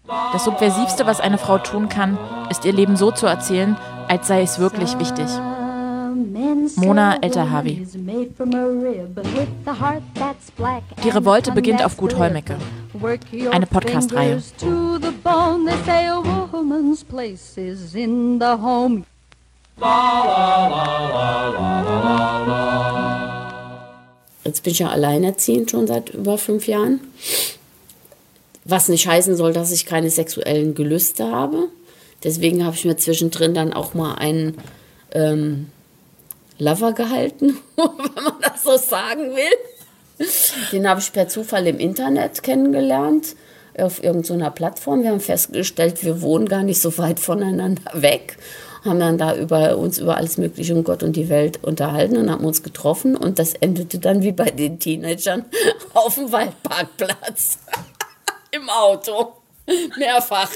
Das Subversivste, was eine Frau tun kann, ist ihr Leben so zu erzählen, als sei es wirklich wichtig. Mona Eltahawy. Die Revolte beginnt auf Gut Hollmecke. Eine Podcast-Reihe. Jetzt bin ich ja alleinerziehend schon seit über 5 Jahren. Was nicht heißen soll, dass ich keine sexuellen Gelüste habe. Deswegen habe ich mir zwischendrin dann auch mal einen Lover gehalten, wenn man das so sagen will. Den habe ich per Zufall im Internet kennengelernt, auf irgendeiner Plattform. Wir haben festgestellt, wir wohnen gar nicht so weit voneinander weg. Haben dann da uns über alles Mögliche um Gott und die Welt unterhalten und haben uns getroffen. Und das endete dann wie bei den Teenagern auf dem Waldparkplatz. Im Auto. Mehrfach.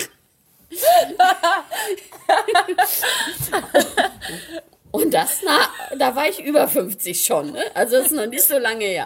Und das, da war ich über 50 schon. Ne? Also das ist noch nicht so lange her.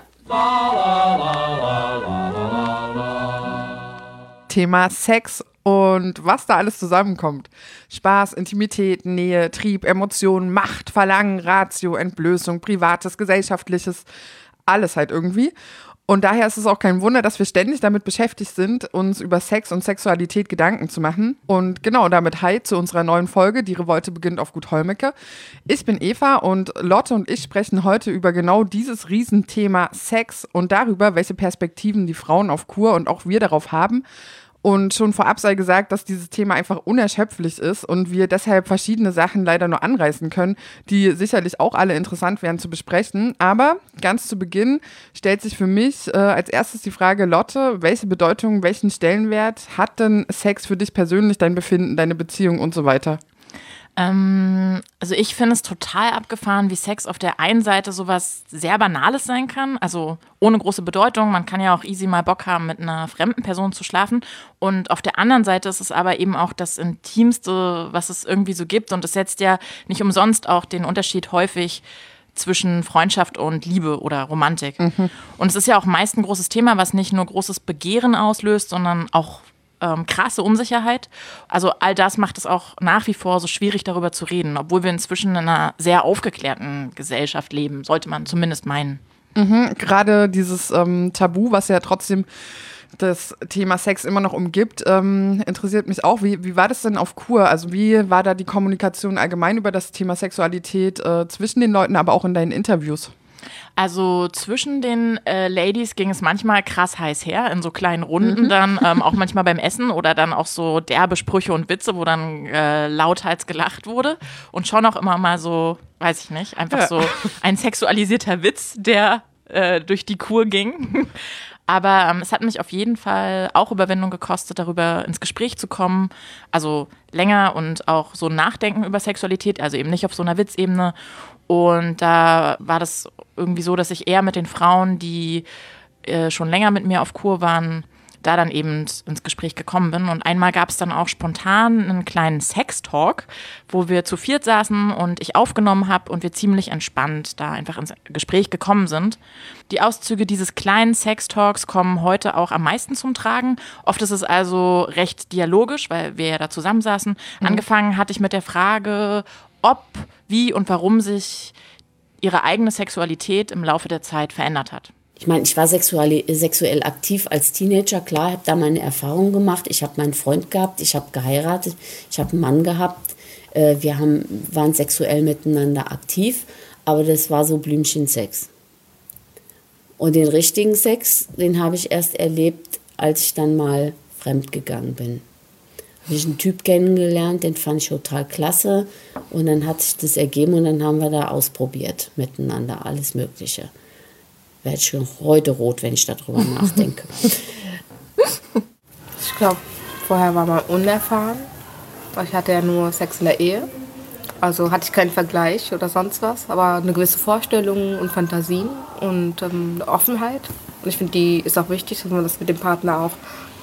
Thema Sex und was da alles zusammenkommt. Spaß, Intimität, Nähe, Trieb, Emotionen, Macht, Verlangen, Ratio, Entblößung, Privates, Gesellschaftliches, alles halt irgendwie. Und daher ist es auch kein Wunder, dass wir ständig damit beschäftigt sind, uns über Sex und Sexualität Gedanken zu machen. Und genau damit hi zu unserer neuen Folge, die Revolte beginnt auf Gut Hollmecke. Ich bin Eva und Lotte und ich sprechen heute über genau dieses Riesenthema Sex und darüber, welche Perspektiven die Frauen auf Kur und auch wir darauf haben. Und schon vorab sei gesagt, dass dieses Thema einfach unerschöpflich ist und wir deshalb verschiedene Sachen leider nur anreißen können, die sicherlich auch alle interessant wären zu besprechen. Aber ganz zu Beginn stellt sich für mich als erstes die Frage, Lotte, welche Bedeutung, welchen Stellenwert hat denn Sex für dich persönlich, dein Befinden, deine Beziehung und so weiter? Also ich finde es total abgefahren, wie Sex auf der einen Seite sowas sehr Banales sein kann, also ohne große Bedeutung. Man kann ja auch easy mal Bock haben, mit einer fremden Person zu schlafen. Und auf der anderen Seite ist es aber eben auch das Intimste, was es irgendwie so gibt. Und es setzt ja nicht umsonst auch den Unterschied häufig zwischen Freundschaft und Liebe oder Romantik. Mhm. Und es ist ja auch meist ein großes Thema, was nicht nur großes Begehren auslöst, sondern auch krasse Unsicherheit. Also all das macht es auch nach wie vor so schwierig, darüber zu reden, obwohl wir inzwischen in einer sehr aufgeklärten Gesellschaft leben, sollte man zumindest meinen. Mhm, gerade dieses Tabu, was ja trotzdem das Thema Sex immer noch umgibt, interessiert mich auch. Wie war das denn auf Kur? Also wie war da die Kommunikation allgemein über das Thema Sexualität zwischen den Leuten, aber auch in deinen Interviews? Also zwischen den Ladies ging es manchmal krass heiß her, in so kleinen Runden dann, auch manchmal beim Essen oder dann auch so derbe Sprüche und Witze, wo dann lauthals gelacht wurde und schon auch immer mal so, weiß ich nicht, einfach so ein sexualisierter Witz, der durch die Kur ging. Aber es hat mich auf jeden Fall auch Überwindung gekostet, darüber ins Gespräch zu kommen. Also länger und auch so nachdenken über Sexualität, also eben nicht auf so einer Witzebene. Und da war das irgendwie so, dass ich eher mit den Frauen, die schon länger mit mir auf Kur waren, da dann eben ins Gespräch gekommen bin. Und einmal gab es dann auch spontan einen kleinen Sex-Talk, wo wir zu viert saßen und ich aufgenommen habe und wir ziemlich entspannt da einfach ins Gespräch gekommen sind. Die Auszüge dieses kleinen Sex-Talks kommen heute auch am meisten zum Tragen. Oft ist es also recht dialogisch, weil wir ja da zusammensaßen. Angefangen hatte ich mit der Frage, ob, wie und warum sich ihre eigene Sexualität im Laufe der Zeit verändert hat. Ich meine, ich war sexuell aktiv als Teenager, klar, habe da meine Erfahrungen gemacht. Ich habe meinen Freund gehabt, ich habe geheiratet, ich habe einen Mann gehabt. Wir waren sexuell miteinander aktiv, aber das war so Blümchensex. Und den richtigen Sex, den habe ich erst erlebt, als ich dann mal fremdgegangen bin. Habe ich einen Typ kennengelernt, den fand ich total klasse. Und dann hat sich das ergeben und dann haben wir da ausprobiert miteinander, alles Mögliche. Werde ich schon heute rot, wenn ich darüber nachdenke. Ich glaube, vorher war man unerfahren. Ich hatte ja nur Sex in der Ehe. Also hatte ich keinen Vergleich oder sonst was. Aber eine gewisse Vorstellung und Fantasien und eine Offenheit. Und ich finde, die ist auch wichtig, dass man das mit dem Partner auch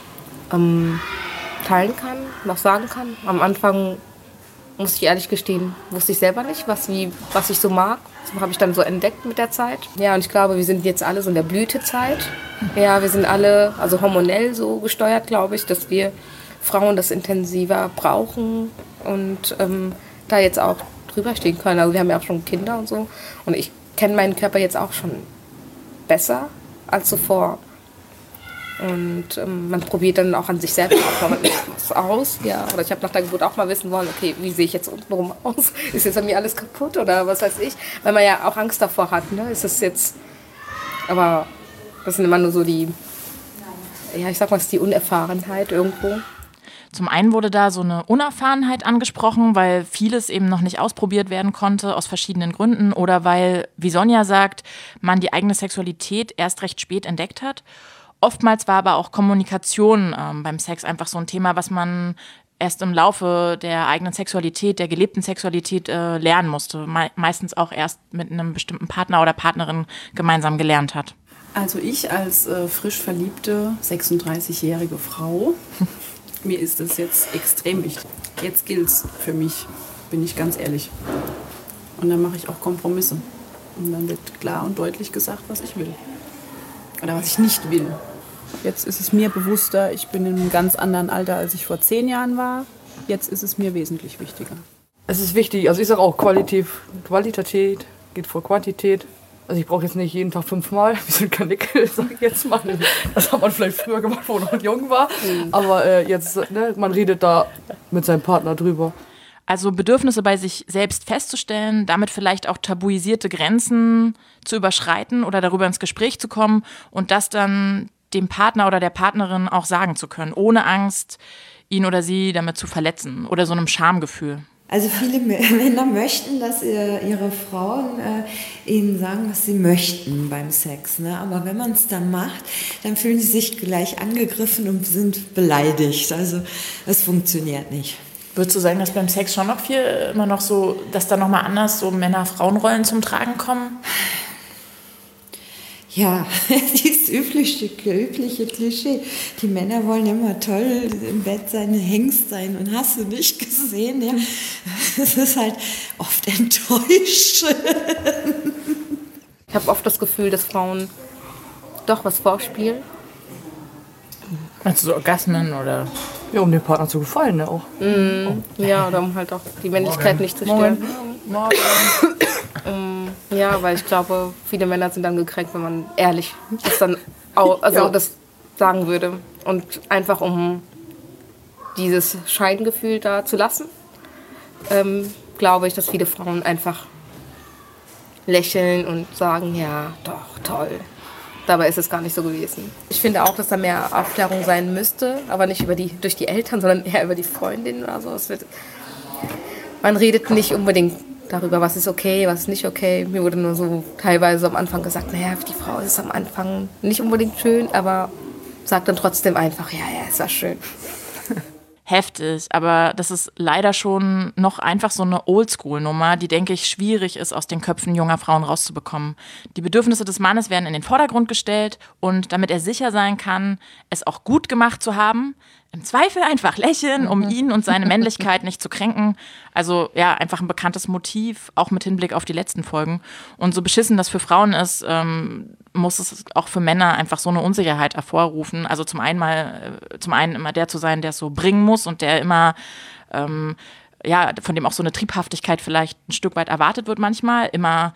teilen kann, noch sagen kann. Am Anfang, muss ich ehrlich gestehen, wusste ich selber nicht, was ich so mag. Das habe ich dann so entdeckt mit der Zeit. Ja, und ich glaube, wir sind jetzt alle so in der Blütezeit. Ja, wir sind alle, also hormonell so gesteuert, glaube ich, dass wir Frauen das intensiver brauchen und da jetzt auch drüber stehen können. Also wir haben ja auch schon Kinder und so. Und ich kenne meinen Körper jetzt auch schon besser als zuvor. Und man probiert dann auch an sich selbst auch mal was aus. Ja. Oder ich habe nach der Geburt auch mal wissen wollen, okay, wie sehe ich jetzt untenrum aus? Ist jetzt an mir alles kaputt oder was weiß ich? Weil man ja auch Angst davor hat. Ne? Ist es jetzt... Aber das sind immer nur so die... Ja, ich sag mal, es ist die Unerfahrenheit irgendwo. Zum einen wurde da so eine Unerfahrenheit angesprochen, weil vieles eben noch nicht ausprobiert werden konnte, aus verschiedenen Gründen. Oder weil, wie Sonja sagt, man die eigene Sexualität erst recht spät entdeckt hat. Oftmals war aber auch Kommunikation beim Sex einfach so ein Thema, was man erst im Laufe der eigenen Sexualität, der gelebten Sexualität lernen musste. Meistens auch erst mit einem bestimmten Partner oder Partnerin gemeinsam gelernt hat. Also ich als frisch verliebte 36-jährige Frau, mir ist das jetzt extrem wichtig. Jetzt gilt's für mich, bin ich ganz ehrlich. Und dann mache ich auch Kompromisse. Und dann wird klar und deutlich gesagt, was ich will. Oder was ich nicht will. Jetzt ist es mir bewusster, ich bin in einem ganz anderen Alter, als ich vor 10 Jahren war. Jetzt ist es mir wesentlich wichtiger. Es ist wichtig, also ich sage auch Qualität geht vor Quantität. Also ich brauche jetzt nicht jeden Tag 5-mal, wie so ein Kanickel, sage ich jetzt mal. Das hat man vielleicht früher gemacht, wo man noch jung war. Aber jetzt, ne, man redet da mit seinem Partner drüber. Also Bedürfnisse bei sich selbst festzustellen, damit vielleicht auch tabuisierte Grenzen zu überschreiten oder darüber ins Gespräch zu kommen und das dann dem Partner oder der Partnerin auch sagen zu können, ohne Angst, ihn oder sie damit zu verletzen oder so einem Schamgefühl. Also viele Männer möchten, dass ihre Frauen ihnen sagen, was sie möchten beim Sex. Ne? Aber wenn man es dann macht, dann fühlen sie sich gleich angegriffen und sind beleidigt. Also es funktioniert nicht. Würdest du sagen, dass beim Sex schon noch viel immer noch so, dass da nochmal anders so Männer-Frauen-Rollen zum Tragen kommen? Ja, dieses übliche Klischee. Die Männer wollen immer toll im Bett sein, Hengst sein und hast du nicht gesehen. Ja? Das ist halt oft enttäuschend. Ich habe oft das Gefühl, dass Frauen doch was vorspielen. Also so Orgasmen oder... Ja, um dem Partner zu gefallen, ne, auch. Ja, oder um halt auch die Männlichkeit nicht zu stören. Ja, weil ich glaube, viele Männer sind dann gekränkt, wenn man ehrlich das dann das sagen würde. Und einfach um dieses Scheingefühl da zu lassen, glaube ich, dass viele Frauen einfach lächeln und sagen, ja, doch, toll. Dabei ist es gar nicht so gewesen. Ich finde auch, dass da mehr Aufklärung sein müsste, aber nicht durch die Eltern, sondern eher über die Freundinnen oder so. Man redet nicht unbedingt darüber, was ist okay, was ist nicht okay. Mir wurde nur so teilweise am Anfang gesagt, naja, für die Frau ist es am Anfang nicht unbedingt schön, aber sagt dann trotzdem einfach, ja, es war schön. Heftig, aber das ist leider schon noch einfach so eine Oldschool-Nummer, die, denke ich, schwierig ist, aus den Köpfen junger Frauen rauszubekommen. Die Bedürfnisse des Mannes werden in den Vordergrund gestellt und damit er sicher sein kann, es auch gut gemacht zu haben, im Zweifel einfach lächeln, um ihn und seine Männlichkeit nicht zu kränken. Also ja, einfach ein bekanntes Motiv, auch mit Hinblick auf die letzten Folgen. Und so beschissen das für Frauen ist, muss es auch für Männer einfach so eine Unsicherheit hervorrufen. Also zum einen immer der zu sein, der es so bringen muss und der immer von dem auch so eine Triebhaftigkeit vielleicht ein Stück weit erwartet wird manchmal, immer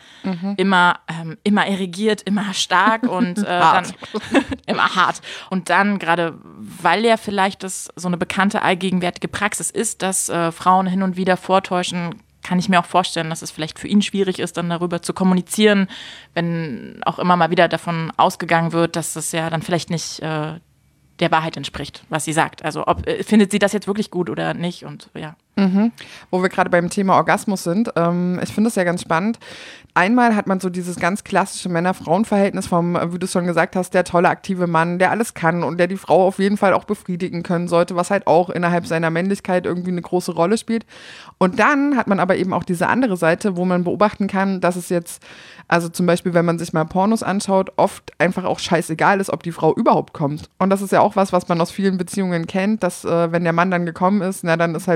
erregiert, immer stark und dann immer hart. Und dann gerade, weil ja vielleicht das so eine bekannte allgegenwärtige Praxis ist, dass Frauen hin und wieder vortäuschen, kann ich mir auch vorstellen, dass es vielleicht für ihn schwierig ist, dann darüber zu kommunizieren, wenn auch immer mal wieder davon ausgegangen wird, dass das ja dann vielleicht nicht der Wahrheit entspricht, was sie sagt. Also findet sie das jetzt wirklich gut oder nicht und ja. Wo wir gerade beim Thema Orgasmus sind, ich finde es ja ganz spannend. Einmal hat man so dieses ganz klassische Männer-Frauen-Verhältnis vom, wie du schon gesagt hast, der tolle aktive Mann, der alles kann und der die Frau auf jeden Fall auch befriedigen können sollte, was halt auch innerhalb seiner Männlichkeit irgendwie eine große Rolle spielt. Und dann hat man aber eben auch diese andere Seite, wo man beobachten kann, dass es jetzt, also zum Beispiel, wenn man sich mal Pornos anschaut, oft einfach auch scheißegal ist, ob die Frau überhaupt kommt. Und das ist ja auch was man aus vielen Beziehungen kennt, dass wenn der Mann dann gekommen ist, na dann ist halt vorbei.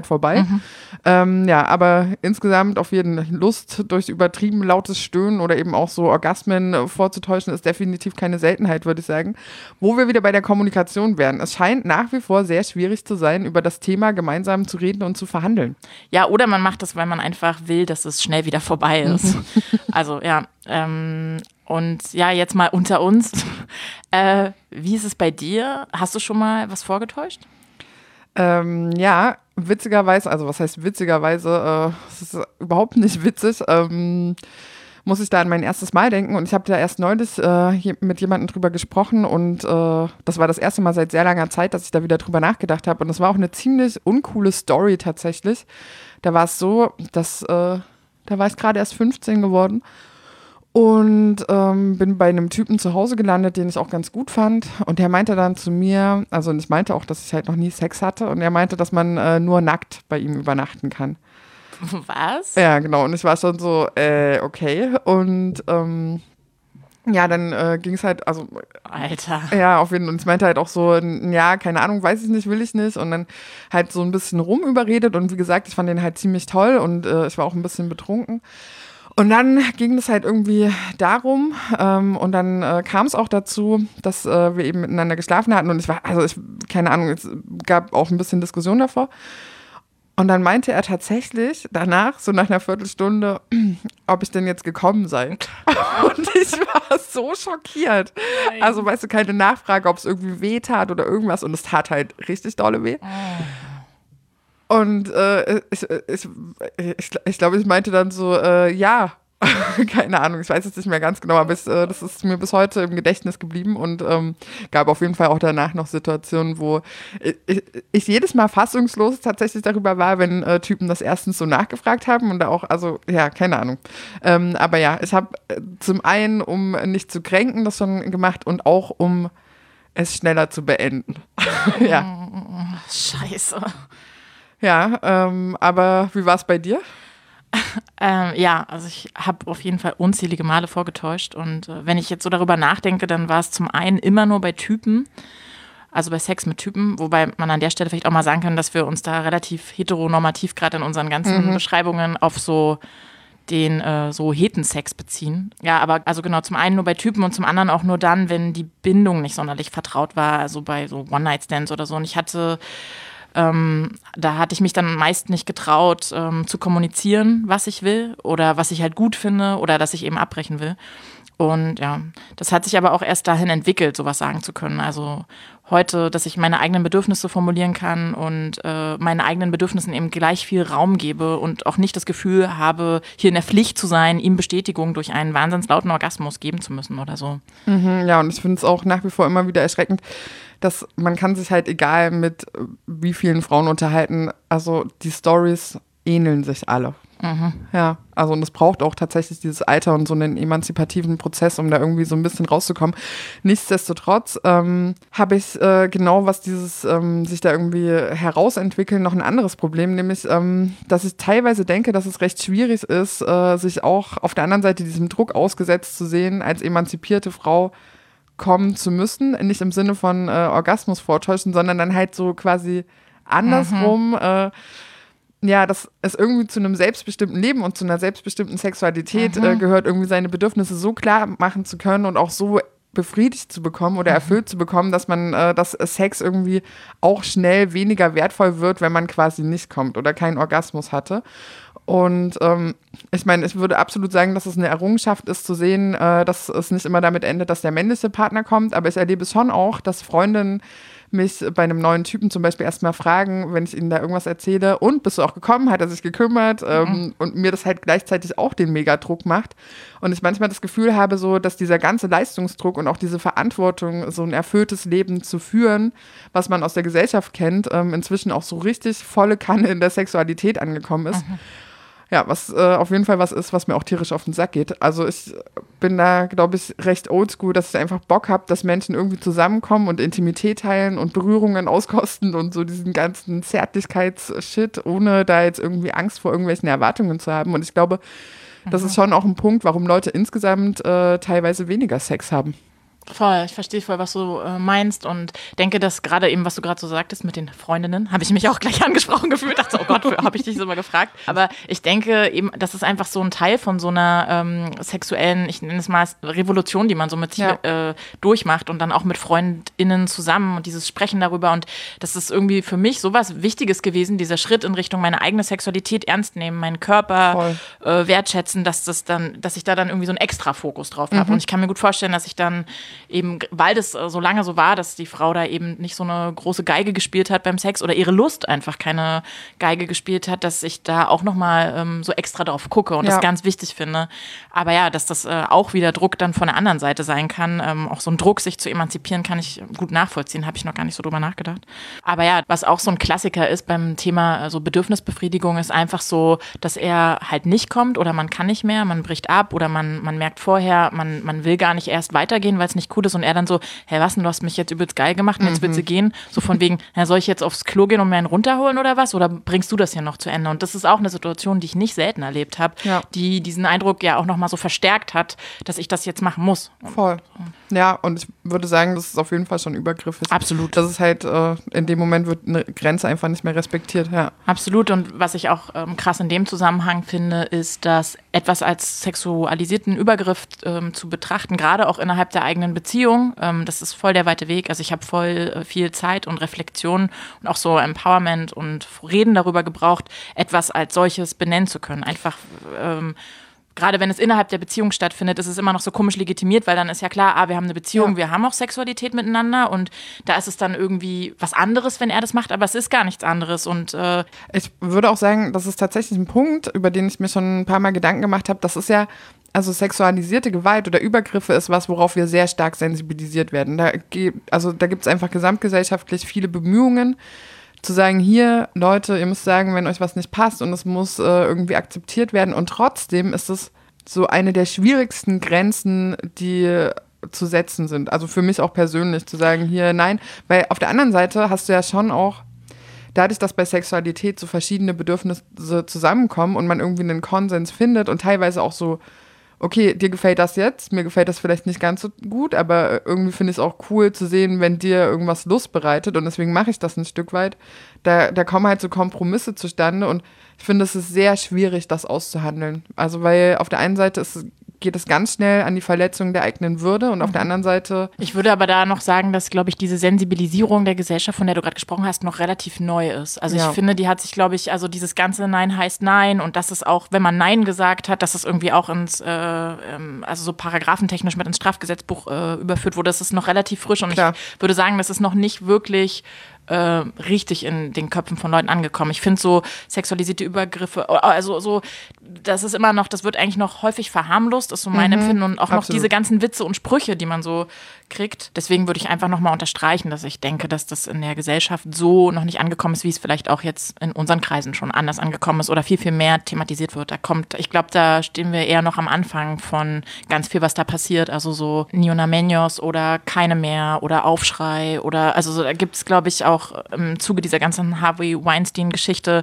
Ja, aber insgesamt auf jeden Fall Lust durch übertrieben lautes Stöhnen oder eben auch so Orgasmen vorzutäuschen, ist definitiv keine Seltenheit, würde ich sagen. Wo wir wieder bei der Kommunikation wären. Es scheint nach wie vor sehr schwierig zu sein, über das Thema gemeinsam zu reden und zu verhandeln. Ja, oder man macht das, weil man einfach will, dass es schnell wieder vorbei ist. Also ja, und ja, jetzt mal unter uns. Wie ist es bei dir? Hast du schon mal was vorgetäuscht? Ja, witzigerweise, also was heißt witzigerweise, es ist überhaupt nicht witzig, muss ich da an mein erstes Mal denken und ich habe da erst neulich mit jemandem drüber gesprochen und das war das erste Mal seit sehr langer Zeit, dass ich da wieder drüber nachgedacht habe und das war auch eine ziemlich uncoole Story tatsächlich. Da war es so, dass, da war ich gerade erst 15 geworden und bin bei einem Typen zu Hause gelandet, den ich auch ganz gut fand. Und der meinte dann zu mir, also ich meinte auch, dass ich halt noch nie Sex hatte. Und er meinte, dass man nur nackt bei ihm übernachten kann. Was? Ja, genau. Und ich war schon so, okay. Und ja, dann ging es halt, also Alter. ja, auf jeden Fall. Und ich meinte halt auch so, ja, keine Ahnung, weiß ich nicht, will ich nicht. Und dann halt so ein bisschen rumüberredet. Und wie gesagt, ich fand den halt ziemlich toll und ich war auch ein bisschen betrunken. Und dann ging es halt irgendwie darum und dann kam es auch dazu, dass wir eben miteinander geschlafen hatten und keine Ahnung, es gab auch ein bisschen Diskussion davor. Und dann meinte er tatsächlich danach, so nach einer Viertelstunde, ob ich denn jetzt gekommen sei. Und ich war so schockiert. Nein. Also weißt du, keine Nachfrage, ob es irgendwie weh tat oder irgendwas und es tat halt richtig dolle weh. Und ich glaube, ich meinte dann so, ja, keine Ahnung, ich weiß jetzt nicht mehr ganz genau, aber das ist mir bis heute im Gedächtnis geblieben und gab auf jeden Fall auch danach noch Situationen, wo ich jedes Mal fassungslos tatsächlich darüber war, wenn Typen das erstens so nachgefragt haben und da auch, also ja, keine Ahnung. Aber ja, ich habe zum einen, um nicht zu kränken, das schon gemacht und auch um es schneller zu beenden. Ja. Scheiße. Ja, aber wie war es bei dir? Ja, also ich habe auf jeden Fall unzählige Male vorgetäuscht und wenn ich jetzt so darüber nachdenke, dann war es zum einen immer nur bei Typen, also bei Sex mit Typen, wobei man an der Stelle vielleicht auch mal sagen kann, dass wir uns da relativ heteronormativ gerade in unseren ganzen Beschreibungen auf so den so Hetensex beziehen. Ja, aber also genau, zum einen nur bei Typen und zum anderen auch nur dann, wenn die Bindung nicht sonderlich vertraut war, also bei so One-Night-Stands oder so. Und ich hatte da hatte ich mich dann meist nicht getraut, zu kommunizieren, was ich will oder was ich halt gut finde oder dass ich eben abbrechen will. Und ja, das hat sich aber auch erst dahin entwickelt, sowas sagen zu können. Also heute, dass ich meine eigenen Bedürfnisse formulieren kann und meinen eigenen Bedürfnissen eben gleich viel Raum gebe und auch nicht das Gefühl habe, hier in der Pflicht zu sein, ihm Bestätigung durch einen wahnsinnslauten Orgasmus geben zu müssen oder so. Ja, und ich finde es auch nach wie vor immer wieder erschreckend, dass man kann sich halt egal mit wie vielen Frauen unterhalten, also die Storys ähneln sich alle. Ja, also und es braucht auch tatsächlich dieses Alter und so einen emanzipativen Prozess, um da irgendwie so ein bisschen rauszukommen. Nichtsdestotrotz habe ich genau, was dieses sich da irgendwie herausentwickeln, noch ein anderes Problem, nämlich, dass ich teilweise denke, dass es recht schwierig ist, sich auch auf der anderen Seite diesem Druck ausgesetzt zu sehen, als emanzipierte Frau kommen zu müssen, nicht im Sinne von Orgasmus vortäuschen, sondern dann halt so quasi andersrum, ja, dass es irgendwie zu einem selbstbestimmten Leben und zu einer selbstbestimmten Sexualität gehört, irgendwie seine Bedürfnisse so klar machen zu können und auch so befriedigt zu bekommen oder erfüllt zu bekommen, dass man, dass Sex irgendwie auch schnell weniger wertvoll wird, wenn man quasi nicht kommt oder keinen Orgasmus hatte. Und ich meine, ich würde absolut sagen, dass es eine Errungenschaft ist zu sehen, dass es nicht immer damit endet, dass der männliche Partner kommt, aber ich erlebe es schon auch, dass Freundinnen mich bei einem neuen Typen zum Beispiel erstmal fragen, wenn ich ihnen da irgendwas erzähle, und bist du auch gekommen, hat er sich gekümmert, und mir das halt gleichzeitig auch den Megadruck macht. Und ich manchmal das Gefühl habe, so, dass dieser ganze Leistungsdruck und auch diese Verantwortung, so ein erfülltes Leben zu führen, was man aus der Gesellschaft kennt, inzwischen auch so richtig volle Kanne in der Sexualität angekommen ist. Ja, was auf jeden Fall was ist, was mir auch tierisch auf den Sack geht. Also ich bin da, glaube ich, recht oldschool, dass ich einfach Bock habe, dass Menschen irgendwie zusammenkommen und Intimität teilen und Berührungen auskosten und so diesen ganzen Zärtlichkeits-Shit, ohne da jetzt irgendwie Angst vor irgendwelchen Erwartungen zu haben. Und ich glaube, das ist schon auch ein Punkt, warum Leute insgesamt teilweise weniger Sex haben. Voll, ich verstehe voll, was du meinst und denke, dass gerade eben, was du gerade so sagtest mit den Freundinnen, habe ich mich auch gleich angesprochen gefühlt, dachte, oh Gott, habe ich dich so mal gefragt. Aber ich denke eben, das ist einfach so ein Teil von so einer sexuellen, ich nenne es mal Revolution, die man so mit durchmacht und dann auch mit FreundInnen zusammen und dieses Sprechen darüber und das ist irgendwie für mich sowas Wichtiges gewesen, dieser Schritt in Richtung meine eigene Sexualität ernst nehmen, meinen Körper wertschätzen, dass ich da dann irgendwie so einen extra Fokus drauf habe. Und ich kann mir gut vorstellen, dass ich dann eben, weil das so lange so war, dass die Frau da eben nicht so eine große Geige gespielt hat beim Sex oder ihre Lust einfach keine Geige gespielt hat, dass ich da auch nochmal so extra drauf gucke und das ganz wichtig finde. Aber ja, dass das auch wieder Druck dann von der anderen Seite sein kann, auch so ein Druck, sich zu emanzipieren, kann ich gut nachvollziehen, habe ich noch gar nicht so drüber nachgedacht. Aber ja, was auch so ein Klassiker ist beim Thema so Bedürfnisbefriedigung, ist einfach so, dass er halt nicht kommt oder man kann nicht mehr, man bricht ab oder man merkt vorher, man will gar nicht erst weitergehen, weil es nicht cool ist und er dann so, hey, was denn, du hast mich jetzt übelst geil gemacht und jetzt willst du gehen, so von wegen, soll ich jetzt aufs Klo gehen und mir einen runterholen oder was oder bringst du das hier noch zu Ende? Und das ist auch eine Situation, die ich nicht selten erlebt habe, die diesen Eindruck ja auch nochmal so verstärkt hat, dass ich das jetzt machen muss. Voll. Ja, und ich würde sagen, das ist auf jeden Fall schon übergriffig. Absolut. Das ist halt, in dem Moment wird eine Grenze einfach nicht mehr respektiert, ja. Absolut. Und was ich auch krass in dem Zusammenhang finde, ist, dass etwas als sexualisierten Übergriff zu betrachten, gerade auch innerhalb der eigenen Beziehung, das ist voll der weite Weg. Also ich habe voll viel Zeit und Reflexion und auch so Empowerment und Reden darüber gebraucht, etwas als solches benennen zu können. Einfach gerade wenn es innerhalb der Beziehung stattfindet, ist es immer noch so komisch legitimiert, weil dann ist ja klar, wir haben eine Beziehung, wir haben auch Sexualität miteinander und da ist es dann irgendwie was anderes, wenn er das macht, aber es ist gar nichts anderes. Und ich würde auch sagen, das ist tatsächlich ein Punkt, über den ich mir schon ein paar Mal Gedanken gemacht habe. Das ist ja, also sexualisierte Gewalt oder Übergriffe ist was, worauf wir sehr stark sensibilisiert werden. Da gibt es einfach gesamtgesellschaftlich viele Bemühungen, zu sagen, hier, Leute, ihr müsst sagen, wenn euch was nicht passt und es muss irgendwie akzeptiert werden. Und trotzdem ist es so eine der schwierigsten Grenzen, die zu setzen sind. Also für mich auch persönlich, zu sagen, hier, nein. Weil auf der anderen Seite hast du ja schon auch, dadurch, dass bei Sexualität so verschiedene Bedürfnisse zusammenkommen und man irgendwie einen Konsens findet und teilweise auch so, okay, dir gefällt das jetzt, mir gefällt das vielleicht nicht ganz so gut, aber irgendwie finde ich es auch cool zu sehen, wenn dir irgendwas Lust bereitet und deswegen mache ich das ein Stück weit. Da kommen halt so Kompromisse zustande und ich finde, es ist sehr schwierig, das auszuhandeln. Also weil auf der einen Seite geht es ganz schnell an die Verletzung der eigenen Würde und auf der anderen Seite... Ich würde aber da noch sagen, dass, glaube ich, diese Sensibilisierung der Gesellschaft, von der du gerade gesprochen hast, noch relativ neu ist. Also ich finde, die hat sich, glaube ich, also dieses ganze Nein heißt Nein und das ist auch, wenn man Nein gesagt hat, dass es irgendwie auch ins, also so paragraphentechnisch mit ins Strafgesetzbuch überführt wurde. Das ist noch relativ frisch und ich würde sagen, das ist noch nicht wirklich richtig in den Köpfen von Leuten angekommen. Ich finde so sexualisierte Übergriffe, also so, das ist immer noch, das wird eigentlich noch häufig verharmlost, ist so mein Empfinden und auch noch diese ganzen Witze und Sprüche, die man so kriegt. Deswegen würde ich einfach nochmal unterstreichen, dass ich denke, dass das in der Gesellschaft so noch nicht angekommen ist, wie es vielleicht auch jetzt in unseren Kreisen schon anders angekommen ist oder viel, viel mehr thematisiert wird. Ich glaube, da stehen wir eher noch am Anfang von ganz viel, was da passiert. Also so Ni Una Menos oder Keine mehr oder Aufschrei oder, also so, da gibt es, glaube ich, auch im Zuge dieser ganzen Harvey Weinstein-Geschichte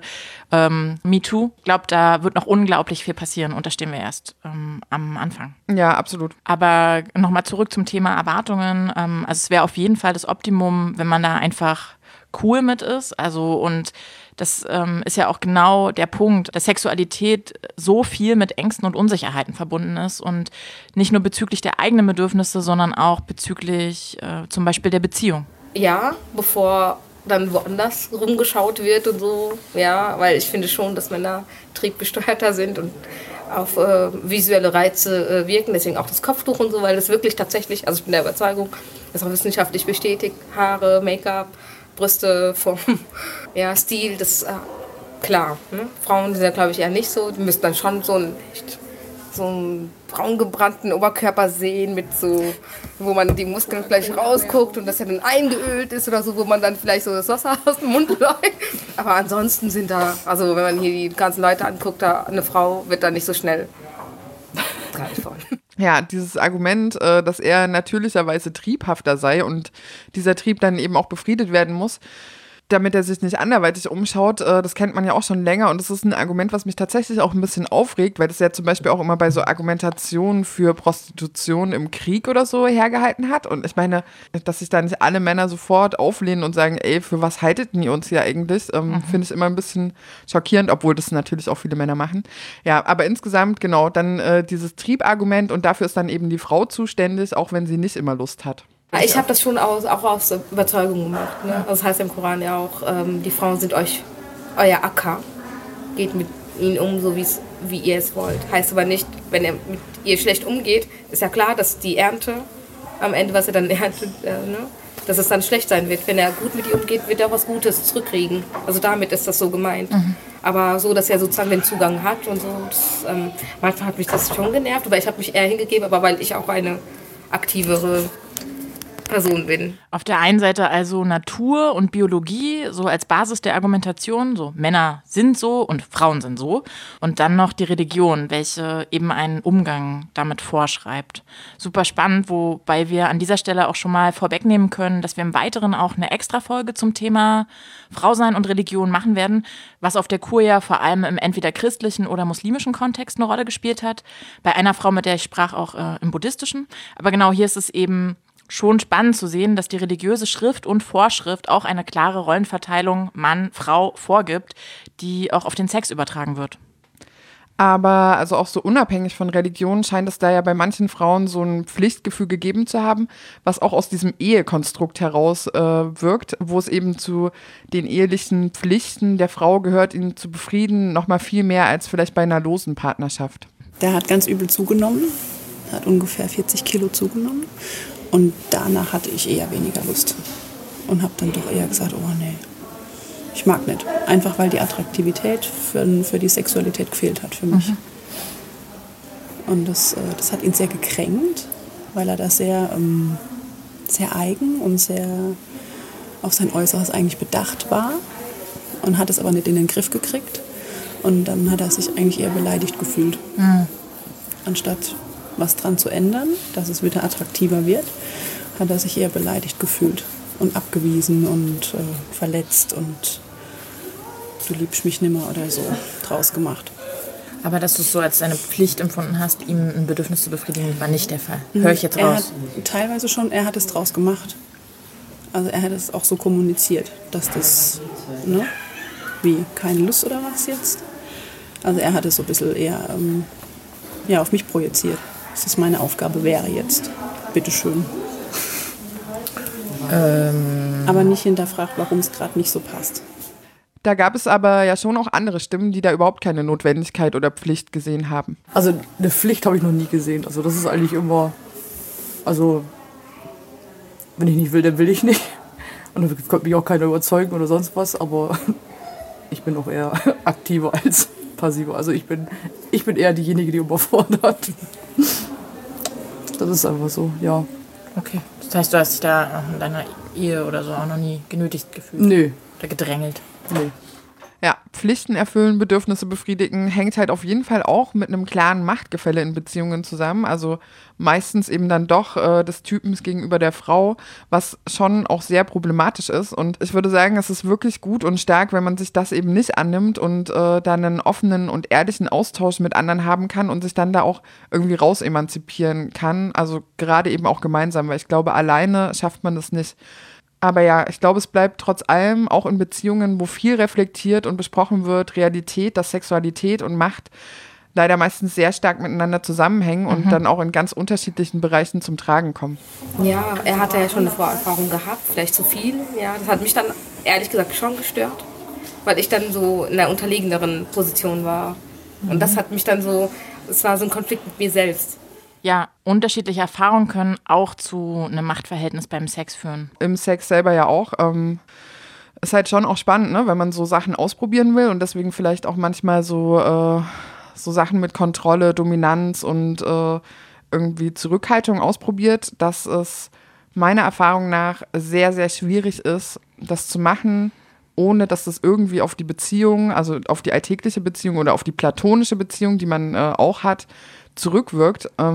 MeToo. Ich glaube, da wird noch unglaublich viel passieren und da stehen wir erst am Anfang. Ja, absolut. Aber nochmal zurück zum Thema Erwartungen. Also es wäre auf jeden Fall das Optimum, wenn man da einfach cool mit ist. Also und das ist ja auch genau der Punkt, dass Sexualität so viel mit Ängsten und Unsicherheiten verbunden ist und nicht nur bezüglich der eigenen Bedürfnisse, sondern auch bezüglich zum Beispiel der Beziehung. Ja, bevor dann woanders rumgeschaut wird und so, ja, weil ich finde schon, dass Männer triebgesteuerter sind und auf visuelle Reize wirken, deswegen auch das Kopftuch und so, weil das wirklich tatsächlich, also ich bin der Überzeugung, das ist auch wissenschaftlich bestätigt, Haare, Make-up, Brüste, Form, ja, Stil, das ist klar. Ne? Frauen sind ja, glaube ich, eher nicht so, die müssen dann schon so einen braungebrannten Oberkörper sehen, mit so, wo man die Muskeln vielleicht rausguckt und das ja dann eingeölt ist oder so, wo man dann vielleicht so das Wasser aus dem Mund läuft. Aber ansonsten sind da, also wenn man hier die ganzen Leute anguckt, da eine Frau wird da nicht so schnell reizvoll. Ja, dieses Argument, dass er natürlicherweise triebhafter sei und dieser Trieb dann eben auch befriedet werden muss, damit er sich nicht anderweitig umschaut. Das kennt man ja auch schon länger und das ist ein Argument, was mich tatsächlich auch ein bisschen aufregt, weil das ja zum Beispiel auch immer bei so Argumentationen für Prostitution im Krieg oder so hergehalten hat. Und ich meine, dass sich da nicht alle Männer sofort auflehnen und sagen, ey, für was haltet ihr uns hier eigentlich? Finde ich immer ein bisschen schockierend, obwohl das natürlich auch viele Männer machen. Ja, aber insgesamt, genau, dann dieses Triebargument und dafür ist dann eben die Frau zuständig, auch wenn sie nicht immer Lust hat. Ich habe das schon auch aus Überzeugung gemacht. Ne? Das heißt im Koran ja auch, die Frauen sind euer Acker. Geht mit ihnen um, so wie ihr es wollt. Heißt aber nicht, wenn er mit ihr schlecht umgeht, ist ja klar, dass die Ernte am Ende, was er dann erntet, dass es dann schlecht sein wird. Wenn er gut mit ihr umgeht, wird er auch was Gutes zurückkriegen. Also damit ist das so gemeint. Aber so, dass er sozusagen den Zugang hat und so. Manchmal hat mich das schon genervt, aber ich habe mich eher hingegeben, aber weil ich auch eine aktivere Person bin. Auf der einen Seite also Natur und Biologie so als Basis der Argumentation, so Männer sind so und Frauen sind so. Und dann noch die Religion, welche eben einen Umgang damit vorschreibt. Super spannend, wobei wir an dieser Stelle auch schon mal vorwegnehmen können, dass wir im Weiteren auch eine Extra-Folge zum Thema Frausein und Religion machen werden, was auf der Kur ja vor allem im entweder christlichen oder muslimischen Kontext eine Rolle gespielt hat. Bei einer Frau, mit der ich sprach, auch im buddhistischen. Aber genau hier ist es eben schon spannend zu sehen, dass die religiöse Schrift und Vorschrift auch eine klare Rollenverteilung Mann-Frau vorgibt, die auch auf den Sex übertragen wird. Aber also auch so unabhängig von Religion scheint es da ja bei manchen Frauen so ein Pflichtgefühl gegeben zu haben, was auch aus diesem Ehekonstrukt heraus wirkt, wo es eben zu den ehelichen Pflichten der Frau gehört, ihn zu befrieden, noch mal viel mehr als vielleicht bei einer losen Partnerschaft. Der hat ganz übel zugenommen, hat ungefähr 40 Kilo zugenommen. Und danach hatte ich eher weniger Lust und habe dann doch eher gesagt, oh nee, ich mag nicht. Einfach weil die Attraktivität für die Sexualität gefehlt hat für mich. Und das hat ihn sehr gekränkt, weil er da sehr eigen und sehr auf sein Äußeres eigentlich bedacht war und hat es aber nicht in den Griff gekriegt. Und dann hat er sich eigentlich eher beleidigt gefühlt. Anstatt was dran zu ändern, dass es wieder attraktiver wird, hat er sich eher beleidigt gefühlt und abgewiesen und verletzt und du liebst mich nimmer oder so draus gemacht. Aber dass du es so als deine Pflicht empfunden hast, ihm ein Bedürfnis zu befriedigen, war nicht der Fall. Höre ich jetzt raus? Teilweise schon, er hat es draus gemacht. Also er hat es auch so kommuniziert, dass das, wie, keine Lust oder was jetzt? Also er hat es so ein bisschen eher auf mich projiziert. Dass das meine Aufgabe wäre jetzt. Bitteschön. Aber nicht hinterfragt, warum es gerade nicht so passt. Da gab es aber ja schon auch andere Stimmen, die da überhaupt keine Notwendigkeit oder Pflicht gesehen haben. Also eine Pflicht habe ich noch nie gesehen. Also das ist eigentlich immer, also wenn ich nicht will, dann will ich nicht. Und dann könnte mich auch keiner überzeugen oder sonst was, aber ich bin auch eher aktiver als passiver. Also ich bin eher diejenige, die überfordert. Das ist einfach so, ja. Okay. Das heißt, du hast dich da in deiner Ehe oder so auch noch nie genötigt gefühlt? Nö. Oder gedrängelt? Nee. Ja, Pflichten erfüllen, Bedürfnisse befriedigen, hängt halt auf jeden Fall auch mit einem klaren Machtgefälle in Beziehungen zusammen. Also meistens eben dann doch des Typens gegenüber der Frau, was schon auch sehr problematisch ist. Und ich würde sagen, es ist wirklich gut und stark, wenn man sich das eben nicht annimmt und da einen offenen und ehrlichen Austausch mit anderen haben kann und sich dann da auch irgendwie raus emanzipieren kann. Also gerade eben auch gemeinsam, weil ich glaube, alleine schafft man das nicht. Aber ja, ich glaube, es bleibt trotz allem auch in Beziehungen, wo viel reflektiert und besprochen wird, Realität, dass Sexualität und Macht leider meistens sehr stark miteinander zusammenhängen und dann auch in ganz unterschiedlichen Bereichen zum Tragen kommen. Ja, er hatte ja schon eine Vorerfahrung gehabt, vielleicht zu viel. Ja, das hat mich dann ehrlich gesagt schon gestört, weil ich dann so in einer unterlegenderen Position war. Und das hat mich dann so, es war so ein Konflikt mit mir selbst. Ja, unterschiedliche Erfahrungen können auch zu einem Machtverhältnis beim Sex führen. Im Sex selber ja auch. Ist halt schon auch spannend, ne, wenn man so Sachen ausprobieren will und deswegen vielleicht auch manchmal so Sachen mit Kontrolle, Dominanz und irgendwie Zurückhaltung ausprobiert, dass es meiner Erfahrung nach sehr, sehr schwierig ist, das zu machen, ohne dass das irgendwie auf die Beziehung, also auf die alltägliche Beziehung oder auf die platonische Beziehung, die man auch hat, zurückwirkt.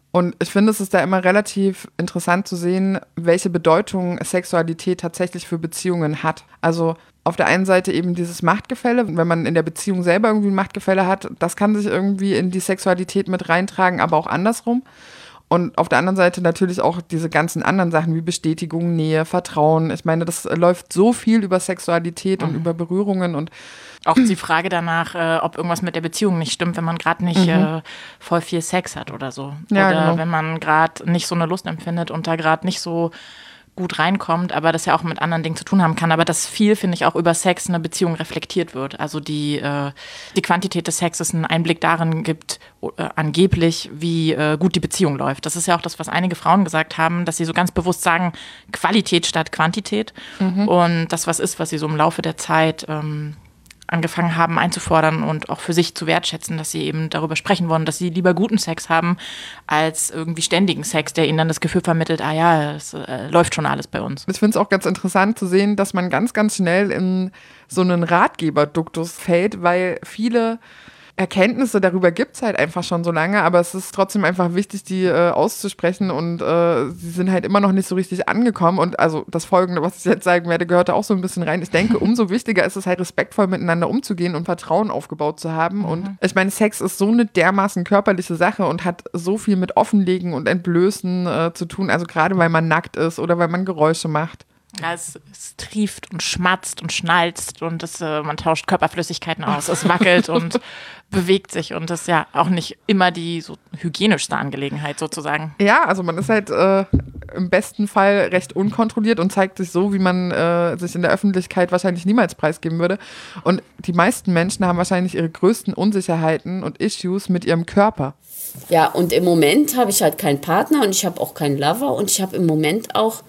Und ich finde, es ist da immer relativ interessant zu sehen, welche Bedeutung Sexualität tatsächlich für Beziehungen hat. Also auf der einen Seite eben dieses Machtgefälle, wenn man in der Beziehung selber irgendwie ein Machtgefälle hat, das kann sich irgendwie in die Sexualität mit reintragen, aber auch andersrum. Und auf der anderen Seite natürlich auch diese ganzen anderen Sachen wie Bestätigung, Nähe, Vertrauen. Ich meine, das läuft so viel über Sexualität und über Berührungen und auch die Frage danach, ob irgendwas mit der Beziehung nicht stimmt, wenn man gerade nicht voll viel Sex hat oder so. Ja, oder genau. wenn man gerade nicht so eine Lust empfindet und da gerade nicht so gut reinkommt, aber das ja auch mit anderen Dingen zu tun haben kann. Aber dass viel, finde ich, auch über Sex in einer Beziehung reflektiert wird. Also die Quantität des Sexes einen Einblick darin gibt, angeblich, wie gut die Beziehung läuft. Das ist ja auch das, was einige Frauen gesagt haben, dass sie so ganz bewusst sagen, Qualität statt Quantität. Und das was ist, was sie so im Laufe der Zeit angefangen haben einzufordern und auch für sich zu wertschätzen, dass sie eben darüber sprechen wollen, dass sie lieber guten Sex haben, als irgendwie ständigen Sex, der ihnen dann das Gefühl vermittelt, ah ja, es läuft schon alles bei uns. ich finde es auch ganz interessant zu sehen, dass man ganz, ganz schnell in so einen Ratgeberduktus fällt, weil viele Erkenntnisse darüber gibt es halt einfach schon so lange, aber es ist trotzdem einfach wichtig, die auszusprechen und sie sind halt immer noch nicht so richtig angekommen und also das Folgende, was ich jetzt sagen werde, gehört da auch so ein bisschen rein. Ich denke, umso wichtiger ist es halt respektvoll miteinander umzugehen und Vertrauen aufgebaut zu haben und ich meine, Sex ist so eine dermaßen körperliche Sache und hat so viel mit Offenlegen und Entblößen zu tun, also gerade weil man nackt ist oder weil man Geräusche macht. Ja, es trieft und schmatzt und schnalzt und man tauscht Körperflüssigkeiten aus, es wackelt und bewegt sich und das ist ja auch nicht immer die so hygienischste Angelegenheit sozusagen. Ja, also man ist halt im besten Fall recht unkontrolliert und zeigt sich so, wie man sich in der Öffentlichkeit wahrscheinlich niemals preisgeben würde. Und die meisten Menschen haben wahrscheinlich ihre größten Unsicherheiten und Issues mit ihrem Körper. Ja, und im Moment habe ich halt keinen Partner und ich habe auch keinen Lover und ich habe im Moment auch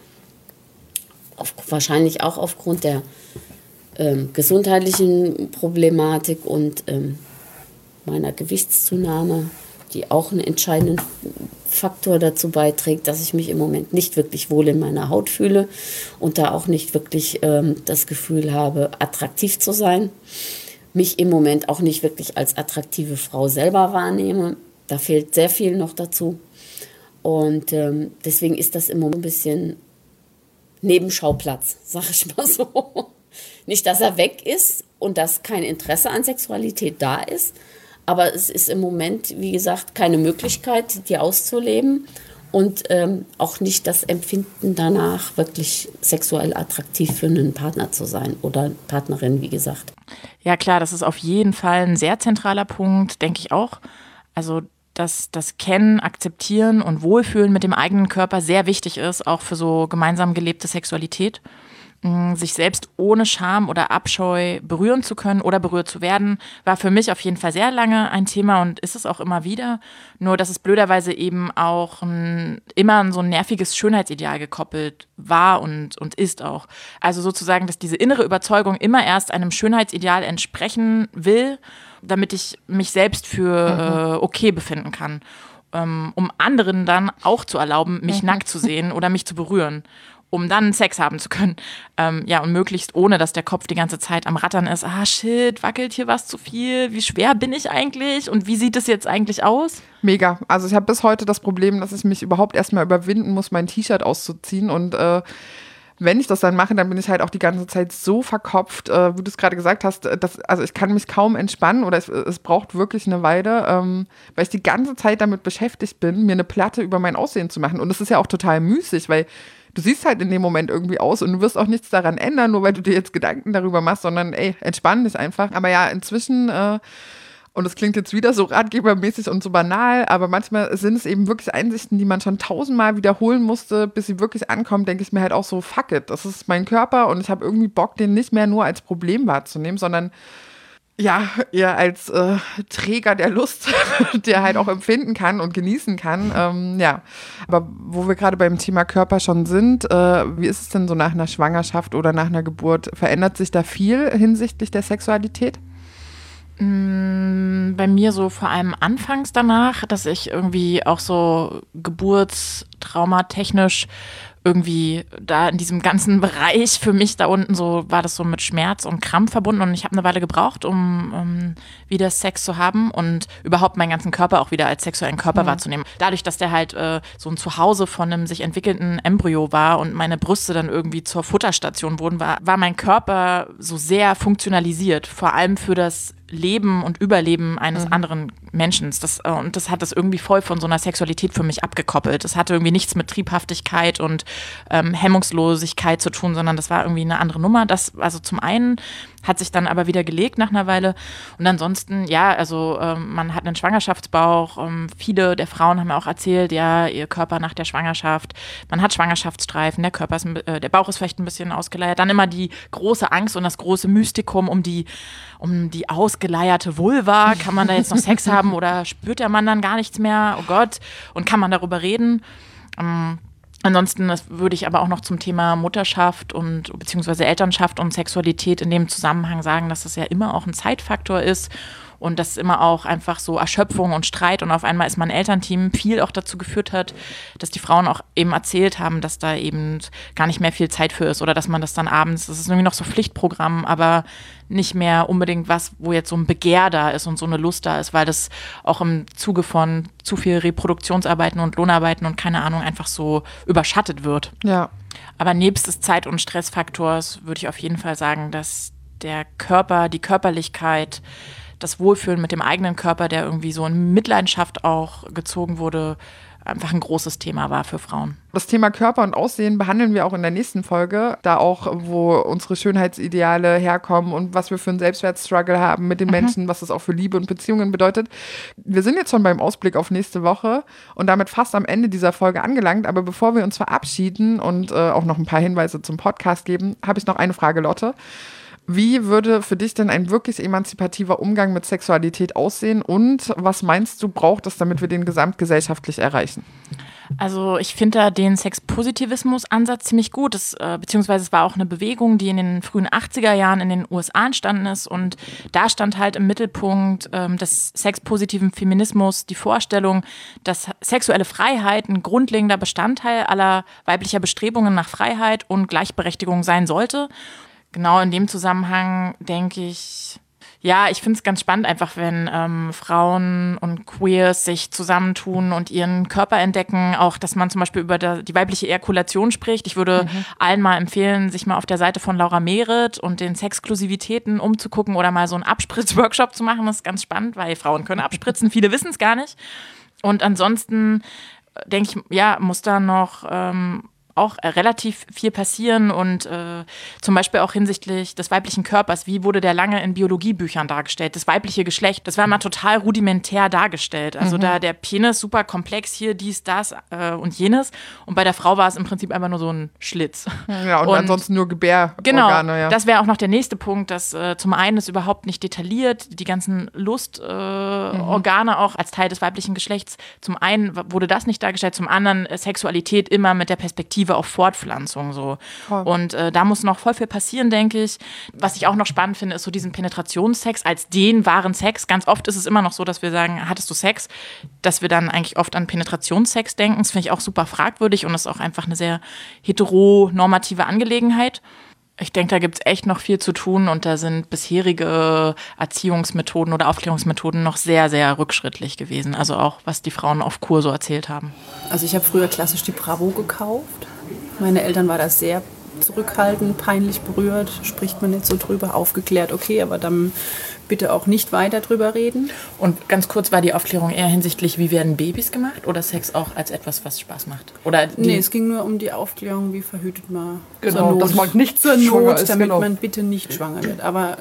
wahrscheinlich auch aufgrund der gesundheitlichen Problematik und meiner Gewichtszunahme, die auch einen entscheidenden Faktor dazu beiträgt, dass ich mich im Moment nicht wirklich wohl in meiner Haut fühle und da auch nicht wirklich das Gefühl habe, attraktiv zu sein. Mich im Moment auch nicht wirklich als attraktive Frau selber wahrnehme. Da fehlt sehr viel noch dazu. Und deswegen ist das immer ein bisschen Nebenschauplatz, sag ich mal so. Nicht, dass er weg ist und dass kein Interesse an Sexualität da ist, aber es ist im Moment, wie gesagt, keine Möglichkeit, die auszuleben und auch nicht das Empfinden danach, wirklich sexuell attraktiv für einen Partner zu sein oder Partnerin, wie gesagt. Ja klar, das ist auf jeden Fall ein sehr zentraler Punkt, denke ich auch. Also dass das Kennen, Akzeptieren und Wohlfühlen mit dem eigenen Körper sehr wichtig ist, auch für so gemeinsam gelebte Sexualität. Sich selbst ohne Scham oder Abscheu berühren zu können oder berührt zu werden, war für mich auf jeden Fall sehr lange ein Thema und ist es auch immer wieder. Nur, dass es blöderweise eben auch immer an so ein nerviges Schönheitsideal gekoppelt war und ist auch. Also sozusagen, dass diese innere Überzeugung immer erst einem Schönheitsideal entsprechen will, damit ich mich selbst für okay befinden kann, um anderen dann auch zu erlauben, mich nackt zu sehen oder mich zu berühren, um dann Sex haben zu können. Ja, und möglichst ohne, dass der Kopf die ganze Zeit am Rattern ist. Ah, shit, wackelt hier was zu viel? Wie schwer bin ich eigentlich? Und wie sieht es jetzt eigentlich aus? Mega. Also ich habe bis heute das Problem, dass ich mich überhaupt erstmal überwinden muss, mein T-Shirt auszuziehen und wenn ich das dann mache, dann bin ich halt auch die ganze Zeit so verkopft, wie du es gerade gesagt hast, also ich kann mich kaum entspannen oder es braucht wirklich eine Weile, weil ich die ganze Zeit damit beschäftigt bin, mir eine Platte über mein Aussehen zu machen. Und das ist ja auch total müßig, weil du siehst halt in dem Moment irgendwie aus und du wirst auch nichts daran ändern, nur weil du dir jetzt Gedanken darüber machst, sondern ey, entspann dich einfach. Aber ja, inzwischen und es klingt jetzt wieder so ratgebermäßig und so banal, aber manchmal sind es eben wirklich Einsichten, die man schon 1000-mal wiederholen musste, bis sie wirklich ankommen, denke ich mir halt auch so, fuck it, das ist mein Körper und ich habe irgendwie Bock, den nicht mehr nur als Problem wahrzunehmen, sondern ja, eher als Träger der Lust, der halt auch empfinden kann und genießen kann. Ja, aber wo wir gerade beim Thema Körper schon sind, wie ist es denn so nach einer Schwangerschaft oder nach einer Geburt? Verändert sich da viel hinsichtlich der Sexualität? Bei mir so vor allem anfangs danach, dass ich irgendwie auch so geburtstraumatechnisch irgendwie da in diesem ganzen Bereich für mich da unten so, war das so mit Schmerz und Krampf verbunden und ich habe eine Weile gebraucht, um wieder Sex zu haben und überhaupt meinen ganzen Körper auch wieder als sexuellen Körper wahrzunehmen. Dadurch, dass der halt so ein Zuhause von einem sich entwickelnden Embryo war und meine Brüste dann irgendwie zur Futterstation wurden, war mein Körper so sehr funktionalisiert, vor allem für das Leben und Überleben eines anderen Menschen. Und das hat das irgendwie voll von so einer Sexualität für mich abgekoppelt. Das hatte irgendwie nichts mit Triebhaftigkeit und Hemmungslosigkeit zu tun, sondern das war irgendwie eine andere Nummer. Das, also zum einen hat sich dann aber wieder gelegt nach einer Weile. Und ansonsten, ja, also man hat einen Schwangerschaftsbauch. Viele der Frauen haben mir auch erzählt, ja, ihr Körper nach der Schwangerschaft, man hat Schwangerschaftsstreifen, der Bauch ist vielleicht ein bisschen ausgeleiert. Dann immer die große Angst und das große Mystikum um die ausgeleierte Vulva. Kann man da jetzt noch Sex haben oder spürt der Mann dann gar nichts mehr? Oh Gott. Und kann man darüber reden? Ansonsten würde ich aber auch noch zum Thema Mutterschaft und beziehungsweise Elternschaft und Sexualität in dem Zusammenhang sagen, dass das ja immer auch ein Zeitfaktor ist und dass immer auch einfach so Erschöpfung und Streit und auf einmal ist mein Elternteam viel auch dazu geführt hat, dass die Frauen auch eben erzählt haben, dass da eben gar nicht mehr viel Zeit für ist oder dass man das dann abends, das ist irgendwie noch so Pflichtprogramm, aber nicht mehr unbedingt was, wo jetzt so ein Begehr da ist und so eine Lust da ist, weil das auch im Zuge von zu viel Reproduktionsarbeiten und Lohnarbeiten und keine Ahnung einfach so überschattet wird. Ja. Aber nebst des Zeit- und Stressfaktors würde ich auf jeden Fall sagen, dass der Körper, die Körperlichkeit, das Wohlfühlen mit dem eigenen Körper, der irgendwie so in Mitleidenschaft auch gezogen wurde, einfach ein großes Thema war für Frauen. Das Thema Körper und Aussehen behandeln wir auch in der nächsten Folge, da auch, wo unsere Schönheitsideale herkommen und was wir für einen Selbstwertstruggle haben mit den Menschen, was das auch für Liebe und Beziehungen bedeutet. Wir sind jetzt schon beim Ausblick auf nächste Woche und damit fast am Ende dieser Folge angelangt, aber bevor wir uns verabschieden und auch noch ein paar Hinweise zum Podcast geben, habe ich noch eine Frage, Lotte. Wie würde für dich denn ein wirklich emanzipativer Umgang mit Sexualität aussehen und was meinst du, braucht es, damit wir den gesamtgesellschaftlich erreichen? Also ich finde da den Sexpositivismus-Ansatz ziemlich gut, beziehungsweise es war auch eine Bewegung, die in den frühen 80er Jahren in den USA entstanden ist und da stand halt im Mittelpunkt des sexpositiven Feminismus die Vorstellung, dass sexuelle Freiheit ein grundlegender Bestandteil aller weiblicher Bestrebungen nach Freiheit und Gleichberechtigung sein sollte. Genau in dem Zusammenhang denke ich, ja, ich finde es ganz spannend einfach, wenn Frauen und Queers sich zusammentun und ihren Körper entdecken, auch, dass man zum Beispiel über die weibliche Ejakulation spricht. Ich würde allen mal empfehlen, sich mal auf der Seite von Laura Mehret und den Sexklusivitäten umzugucken oder mal so einen Abspritzworkshop zu machen. Das ist ganz spannend, weil Frauen können abspritzen, viele wissen es gar nicht. Und ansonsten denke ich, ja, muss da noch auch relativ viel passieren und zum Beispiel auch hinsichtlich des weiblichen Körpers. Wie wurde der lange in Biologiebüchern dargestellt? Das weibliche Geschlecht, das war mal total rudimentär dargestellt. Also da der Penis super komplex, hier dies, das und jenes. Und bei der Frau war es im Prinzip einfach nur so ein Schlitz. Ja, und ansonsten nur Gebärorgane. Genau, ja. Das wäre auch noch der nächste Punkt, dass zum einen ist überhaupt nicht detailliert, die ganzen Lustorgane auch als Teil des weiblichen Geschlechts. Zum einen wurde das nicht dargestellt, zum anderen Sexualität immer mit der Perspektive auf Fortpflanzung so. Und da muss noch voll viel passieren, denke ich. Was ich auch noch spannend finde, ist so diesen Penetrationssex als den wahren Sex. Ganz oft ist es immer noch so, dass wir sagen, hattest du Sex? Dass wir dann eigentlich oft an Penetrationssex denken. Das finde ich auch super fragwürdig und ist auch einfach eine sehr heteronormative Angelegenheit. Ich denke, da gibt es echt noch viel zu tun und da sind bisherige Erziehungsmethoden oder Aufklärungsmethoden noch sehr, sehr rückschrittlich gewesen. Also auch, was die Frauen auf Kur so erzählt haben. Also ich habe früher klassisch die Bravo gekauft. Meine Eltern waren da sehr zurückhaltend, peinlich berührt, spricht man nicht so drüber, aufgeklärt, okay, aber dann bitte auch nicht weiter drüber reden. Und ganz kurz, war die Aufklärung eher hinsichtlich, wie werden Babys gemacht oder Sex auch als etwas, was Spaß macht? Oder nee, es ging nur um die Aufklärung, wie verhütet man genau, dass man nicht zur schwanger Not, ist, damit genau. man bitte nicht schwanger wird. Aber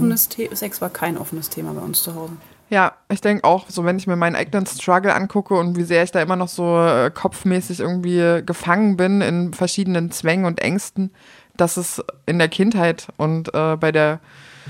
Sex war kein offenes Thema bei uns zu Hause. Ja, ich denke auch, so wenn ich mir meinen eigenen Struggle angucke und wie sehr ich da immer noch so kopfmäßig irgendwie gefangen bin in verschiedenen Zwängen und Ängsten, dass es in der Kindheit und bei der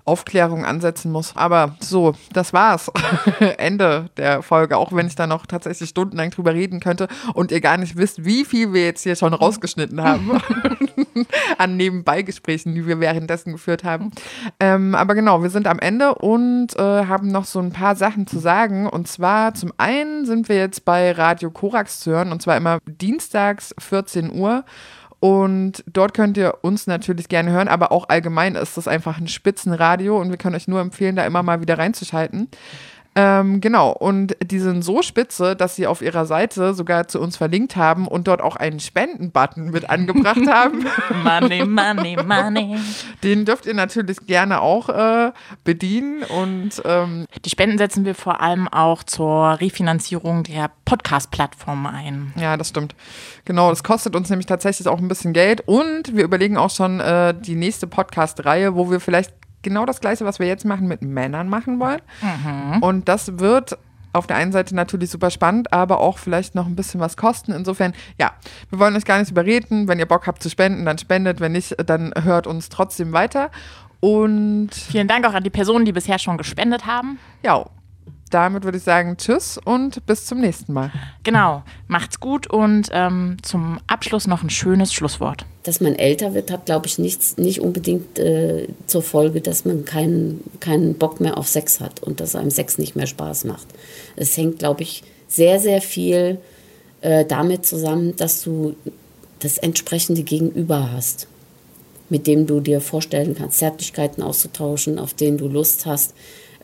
Aufklärung ansetzen muss. Aber so, das war's. Ende der Folge, auch wenn ich da noch tatsächlich stundenlang drüber reden könnte und ihr gar nicht wisst, wie viel wir jetzt hier schon rausgeschnitten haben an Nebenbeigesprächen, die wir währenddessen geführt haben. Aber genau, wir sind am Ende und haben noch so ein paar Sachen zu sagen. Und zwar zum einen sind wir jetzt bei Radio Korax zu hören, und zwar immer dienstags 14 Uhr. Und dort könnt ihr uns natürlich gerne hören, aber auch allgemein ist das einfach ein Spitzenradio und wir können euch nur empfehlen, da immer mal wieder reinzuschalten. Genau, und die sind so spitze, dass sie auf ihrer Seite sogar zu uns verlinkt haben und dort auch einen Spenden-Button mit angebracht haben. Money, money, money. Den dürft ihr natürlich gerne auch bedienen. Und die Spenden setzen wir vor allem auch zur Refinanzierung der Podcast-Plattform ein. Ja, das stimmt. Genau, das kostet uns nämlich tatsächlich auch ein bisschen Geld und wir überlegen auch schon die nächste Podcast-Reihe, wo wir vielleicht genau das Gleiche, was wir jetzt machen, mit Männern machen wollen. Mhm. Und das wird auf der einen Seite natürlich super spannend, aber auch vielleicht noch ein bisschen was kosten. Insofern, ja, wir wollen euch gar nicht überreden. Wenn ihr Bock habt zu spenden, dann spendet. Wenn nicht, dann hört uns trotzdem weiter. Und vielen Dank auch an die Personen, die bisher schon gespendet haben. Ja, damit würde ich sagen, tschüss und bis zum nächsten Mal. Genau, macht's gut und zum Abschluss noch ein schönes Schlusswort. Dass man älter wird, hat, glaube ich, nicht unbedingt zur Folge, dass man keinen Bock mehr auf Sex hat und dass einem Sex nicht mehr Spaß macht. Es hängt, glaube ich, sehr, sehr viel damit zusammen, dass du das entsprechende Gegenüber hast, mit dem du dir vorstellen kannst, Zärtlichkeiten auszutauschen, auf denen du Lust hast.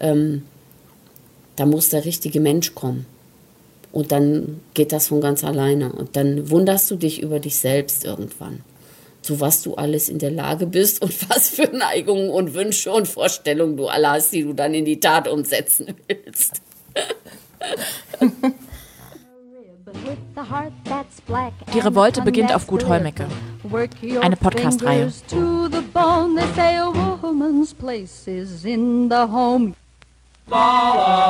Da muss der richtige Mensch kommen. Und dann geht das von ganz alleine. Und dann wunderst du dich über dich selbst irgendwann. Zu was du alles in der Lage bist und was für Neigungen und Wünsche und Vorstellungen du alle hast, die du dann in die Tat umsetzen willst. Die Revolte beginnt auf Gut Hollmecke. Eine Podcast-Reihe. Follow